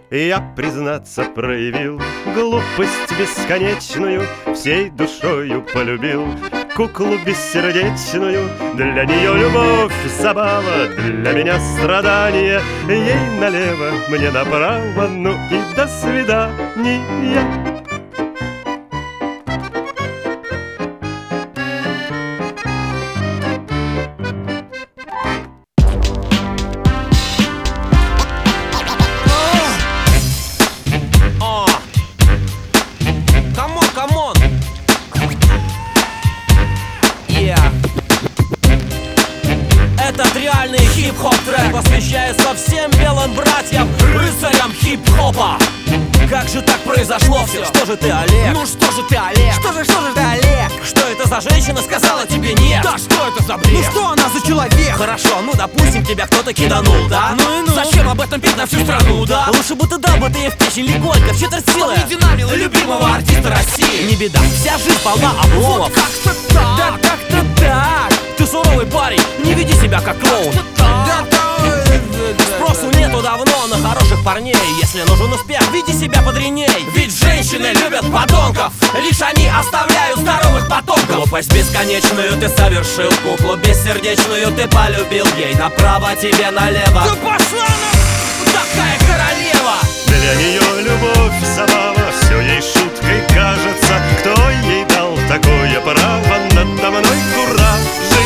Я, признаться, проявил глупость бесконечную, всей душою полюбил куклу бессердечную. Для нее любовь забава, для меня страдание. Ей налево, мне направо, ну и до свидания. Камон! Этот реальный хип-хоп трек посвящается всем белым братьям, рыцарям хип-хопа. Как же так произошло все? Что же ты, Олег? Ну что же ты, Олег? Что же ты, Олег? Что это за женщина сказала тебе нет? Да что это за бред? Ну что она за человек? Хорошо, ну допустим, тебя кто-то киданул, да? Ну и ну. Зачем об этом петь на всю страну, да? Лучше бы ты дал бы ты ей в печень легонько, в четверть силы не динамил любимого артиста России. Не беда, вся жизнь полна обломов. Вот как-то так. Да как-то так. Ты суровый парень, не веди себя как клоун. Спросу нету давно на хороших парней. Если нужен успех, веди себя подреней. Ведь женщины любят подонков, лишь они оставляют здоровых потомков. Глупость бесконечную ты совершил, куклу бессердечную ты полюбил. Ей направо, тебе налево. Да пошла на... Такая королева. Для нее любовь забава, все ей шуткой кажется. Кто ей дал такое право надо мной куражиться?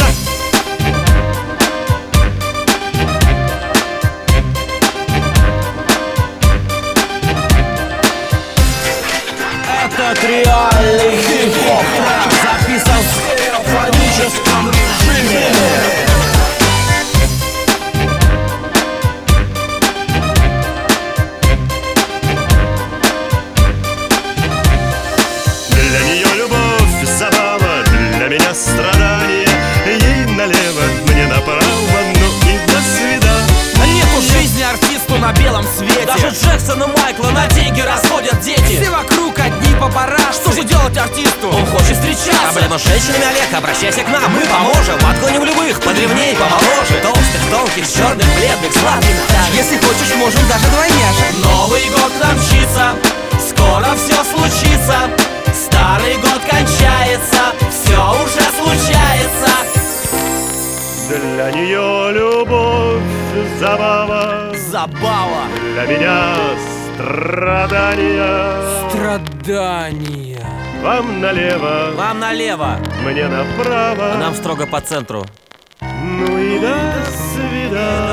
Этот реальный хип-хоп записан в стереофоническом режиме. Для нее любовь забава, для меня страдание. Ей налево, мне направо, ну и до свидания. Нету жизни артисту на белом свете. Даже Джексон и Майкла на деньги расходят дети. Все вокруг одни папарацци. Что же делать артисту? Он хочет встречаться. Проблема с женщинами, Олег, обращайся к нам, мы поможем. Отклоним любых, подревней, помоложе. Толстых, тонких, черных, бледных, сладких. Если хочешь, можем даже двойняшек. Новый год нам мчится, скоро все случится. Старый год кончается, все уже случается. Для нее любовь забава, Забава. для меня страдания. Страдания. Вам налево, Вам налево, мне направо, нам строго по центру. ну и до свидания.